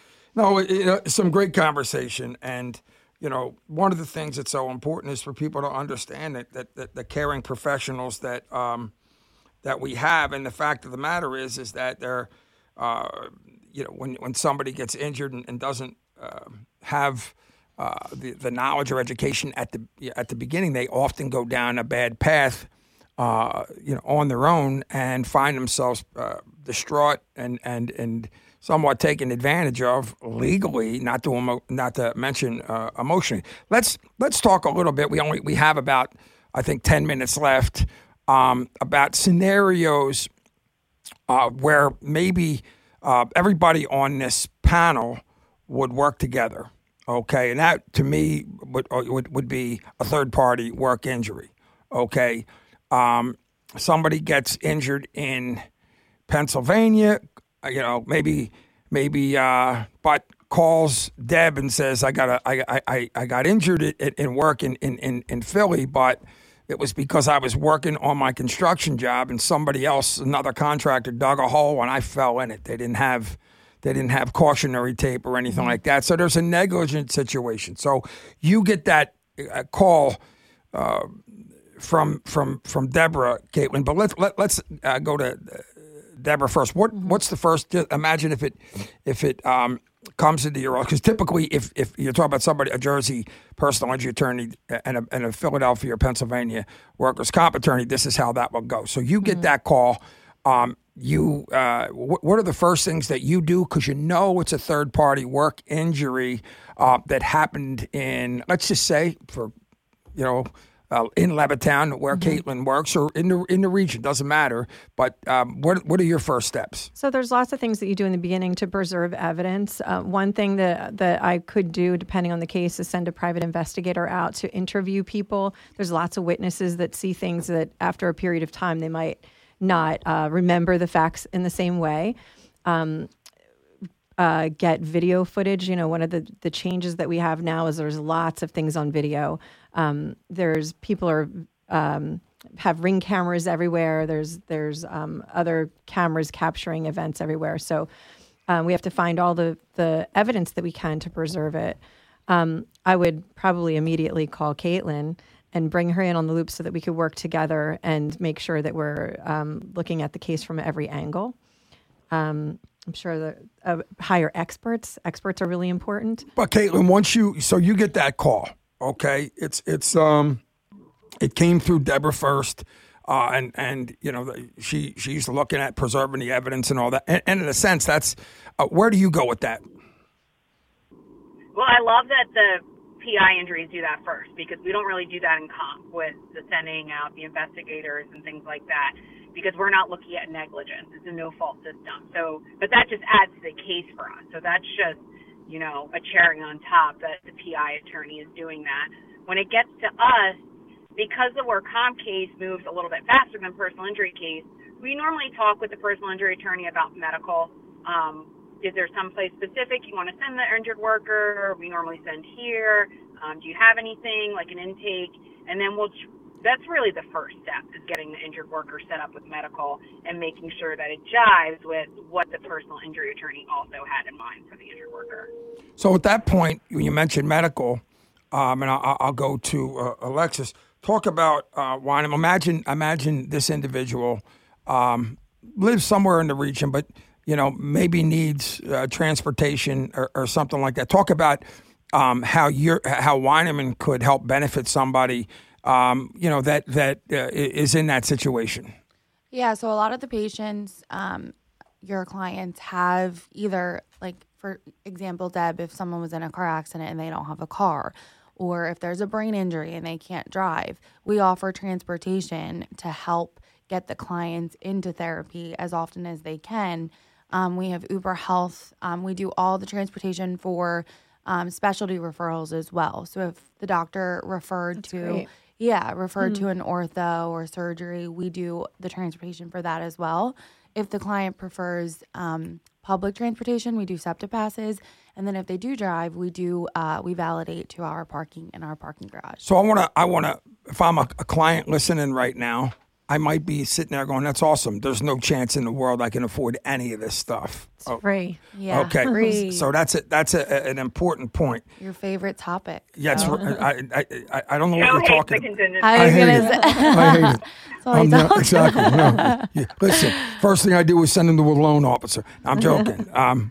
some great conversation. And, one of the things that's so important is for people to understand that the caring professionals that we have, and the fact of the matter is that they're, when somebody gets injured and doesn't have the knowledge or education at the beginning, they often go down a bad path, on their own and find themselves distraught and somewhat taken advantage of legally, not to mention emotionally. Let's talk a little bit. We have about, I think, 10 minutes left about scenarios where maybe everybody on this panel would work together. Okay, and that to me would be a third party work injury. Okay, somebody gets injured in Pennsylvania, maybe, but calls Deb and says, I got injured in work in Philly, but it was because I was working on my construction job and somebody else, another contractor, dug a hole and I fell in it. They didn't have cautionary tape or anything like that. So there's a negligent situation. So you get that call from Deborah, Caitlin. But let's go to Deborah first. What's the first? Imagine if it comes into your, because typically if you're talking about somebody, a Jersey personal injury attorney and a Philadelphia or Pennsylvania workers' comp attorney, this is how that will go. So you get that call. What are the first things that you do? Because it's a third party work injury that happened in, let's just say, in Levittown where Caitlin works, or in the region, doesn't matter. But what are your first steps? So there's lots of things that you do in the beginning to preserve evidence. One thing that I could do, depending on the case, is send a private investigator out to interview people. There's lots of witnesses that see things that after a period of time they might not remember the facts in the same way. Get video footage. One of the changes that we have now is there's lots of things on video. There's people have Ring cameras everywhere. There's other cameras capturing events everywhere. So we have to find all the evidence that we can to preserve it. I would probably immediately call Caitlin and bring her in on the loop so that we could work together and make sure that we're looking at the case from every angle. I'm sure that hire experts. Experts are really important. But Caitlin, once you get that call, okay, it came through Deborah first, and she's looking at preserving the evidence and all that. And in a sense, that's where do you go with that? Well, I love that the PI injuries do that first, because we don't really do that in comp with the sending out the investigators and things like that, because we're not looking at negligence. It's a no-fault system. So, but that just adds to the case for us. So that's just, a cherry on top that the PI attorney is doing that. When it gets to us, because the work comp case moves a little bit faster than personal injury case, we normally talk with the personal injury attorney about medical. Is there someplace specific you want to send the injured worker? We normally send here. Do you have anything like an intake? And then that's really the first step, is getting the injured worker set up with medical and making sure that it jives with what the personal injury attorney also had in mind for the injured worker. So at that point, when you mentioned medical, and I'll go to Alexis, talk about Wynham. Imagine this individual lives somewhere in the region, but maybe needs transportation or something like that. Talk about how Wynham could help benefit somebody, that is in that situation. Yeah, so a lot of the patients, your clients have either, like, for example, Deb, if someone was in a car accident and they don't have a car, or if there's a brain injury and they can't drive, we offer transportation to help get the clients into therapy as often as they can. We have Uber Health. We do all the transportation for specialty referrals as well. So if the doctor referred to an ortho or surgery, we do the transportation for that as well. If the client prefers public transportation, we do SEPTA passes. And then if they do drive, we validate 2-hour parking in our parking garage. So I wanna, if I'm a client listening right now, I might be sitting there going, that's awesome. There's no chance in the world I can afford any of this stuff. It's free. Yeah. Okay. Free. So that's an important point. Your favorite topic. Yeah, I don't know what you're talking about. I hate it. I hate it. Exactly. No. Yeah. Listen, first thing I do is send them to a loan officer. I'm joking. I'm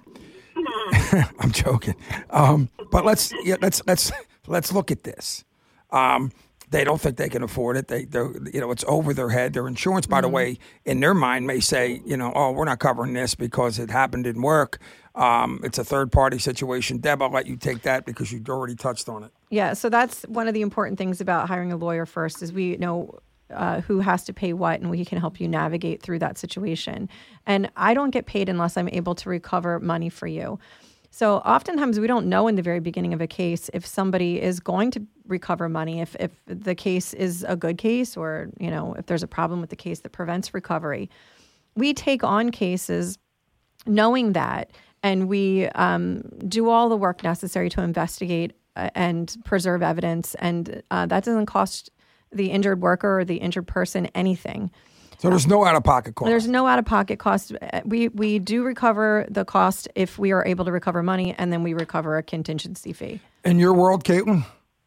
joking. But let's look at this. They don't think they can afford it. It's over their head. Their insurance, by the way, in their mind may say, oh, we're not covering this because it happened in work. It's a third-party situation. Deb, I'll let you take that because you already touched on it. Yeah, so that's one of the important things about hiring a lawyer first is we know who has to pay what, and we can help you navigate through that situation. And I don't get paid unless I'm able to recover money for you. So oftentimes we don't know in the very beginning of a case if somebody is going to recover money, if the case is a good case or, if there's a problem with the case that prevents recovery. We take on cases knowing that, and we do all the work necessary to investigate and preserve evidence. And that doesn't cost the injured worker or the injured person anything. So there's no out-of-pocket cost? There's no out-of-pocket cost. We do recover the cost if we are able to recover money, and then we recover a contingency fee. In your world, Caitlin?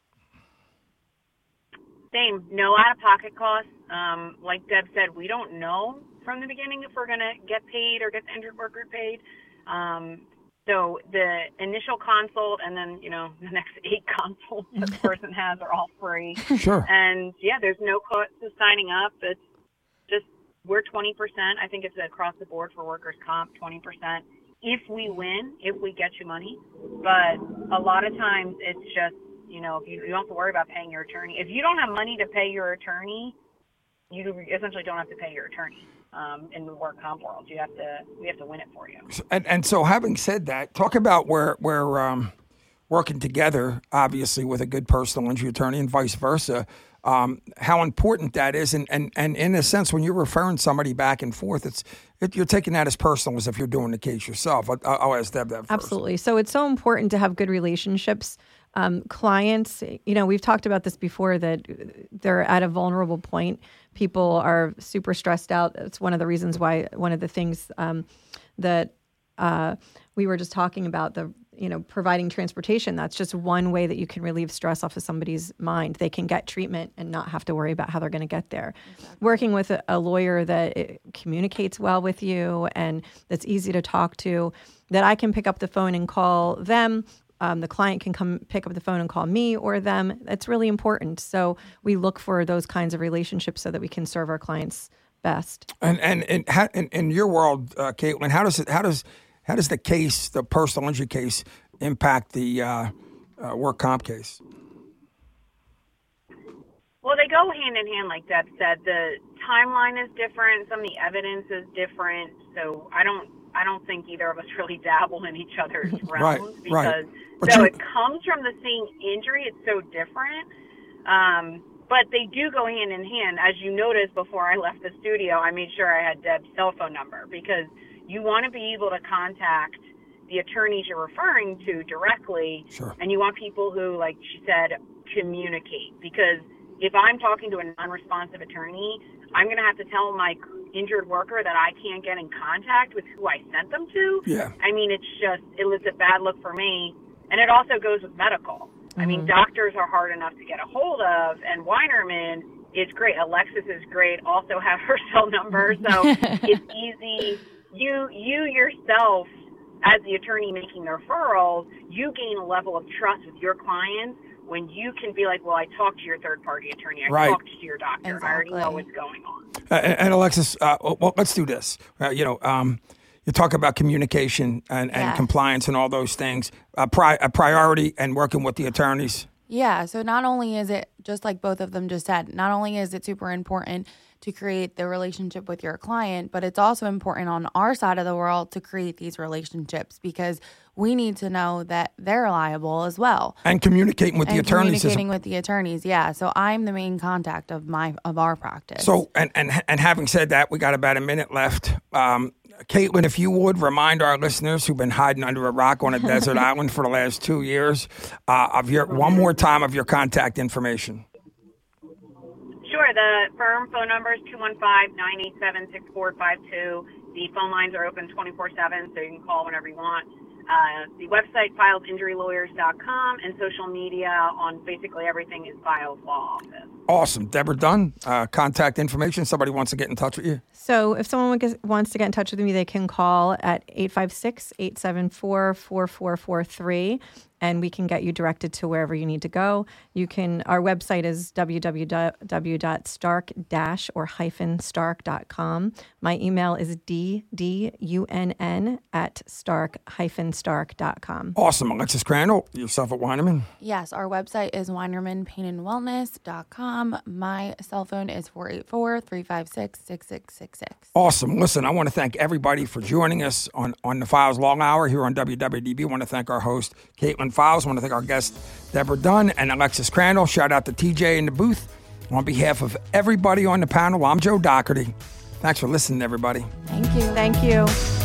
Same. No out-of-pocket costs. Like Deb said, we don't know from the beginning if we're going to get paid or get the injured worker paid. So the initial consult and then, the next 8 consults that the person has are all free. Sure. And, there's no cost to signing up. It's just we're 20%. I think it's across the board for workers' comp, 20%. If we win, if we get you money. But a lot of times it's just, you don't have to worry about paying your attorney. If you don't have money to pay your attorney, you essentially don't have to pay your attorney in the work comp world. We have to win it for you. And so having said that, talk about where working together, obviously, with a good personal injury attorney and vice versa, how important that is. And in a sense, when you're referring somebody back and forth, you're taking that as personal as if you're doing the case yourself. I'll ask Deb that first. Absolutely. So it's so important to have good relationships. Clients, we've talked about this before, that they're at a vulnerable point. People are super stressed out. It's one of the reasons why, one of the things that we were just talking about, providing transportation. That's just one way that you can relieve stress off of somebody's mind. They can get treatment and not have to worry about how they're going to get there. Exactly. Working with a lawyer that communicates well with you and that's easy to talk to, that I can pick up the phone and call them. The client can come pick up the phone and call me or them. That's really important. So we look for those kinds of relationships so that we can serve our clients best. And in your world, Caitlin, how does the case, the personal injury case, impact the work comp case? Well, they go hand in hand, like Deb said. The timeline is different. Some of the evidence is different. So I don't think either of us really dabble in each other's realms because it comes from the same injury. It's so different. But they do go hand in hand. As you noticed before I left the studio, I made sure I had Deb's cell phone number because you want to be able to contact the attorneys you're referring to directly. Sure. And you want people who, like she said, communicate. Because if I'm talking to a non-responsive attorney, I'm going to have to tell my injured worker that I can't get in contact with who I sent them to. Yeah. I mean, it was a bad look for me. And it also goes with medical. I mean, doctors are hard enough to get a hold of, and Weinerman is great. Alexis is great. Also have her cell number. So it's easy. You yourself, as the attorney making the referrals, you gain a level of trust with your clients when you can be like, well, I talked to your third-party attorney. I Right. talked to your doctor. I already know what's going on. And Alexis, well, let's do this. You talk about communication and compliance and all those things. A priority and working with the attorneys. Yeah, so not only is it, just like both of them just said, not only is it super important to create the relationship with your client, but it's also important on our side of the world to create these relationships because we need to know that they're reliable as well. And communicating with the attorneys. Communicating with the attorneys, yeah. So I'm the main contact of our practice. So, and having said that, we got about a minute left. Caitlin, if you would remind our listeners who've been hiding under a rock on a desert island for the last 2 years one more time of your contact information. Sure. The firm phone number is 215-987-6452. The phone lines are open 24/7, so you can call whenever you want. The website, filesinjurylawyers.com, and social media on basically everything is Files Law Office. Awesome. Deborah Dunn, contact information. Somebody wants to get in touch with you. So if someone wants to get in touch with me, they can call at 856-874-4443, and we can get you directed to wherever you need to go. Our website is www.stark-stark.com. My email is ddunn@stark-stark.com. Awesome. Alexis Crandall, yourself at Weinerman. Yes, our website is weinermanpainandwellness.com. My cell phone is 484-356-6666. Awesome. Listen, I want to thank everybody for joining us on the Files Long Hour here on WWDB. I want to thank our host, Caitlin Files. I want to thank our guest, Deborah Dunn and Alexis Crandall. Shout out to TJ in the booth. On behalf of everybody on the panel, I'm Joe Doherty. Thanks for listening, everybody. Thank you. Thank you.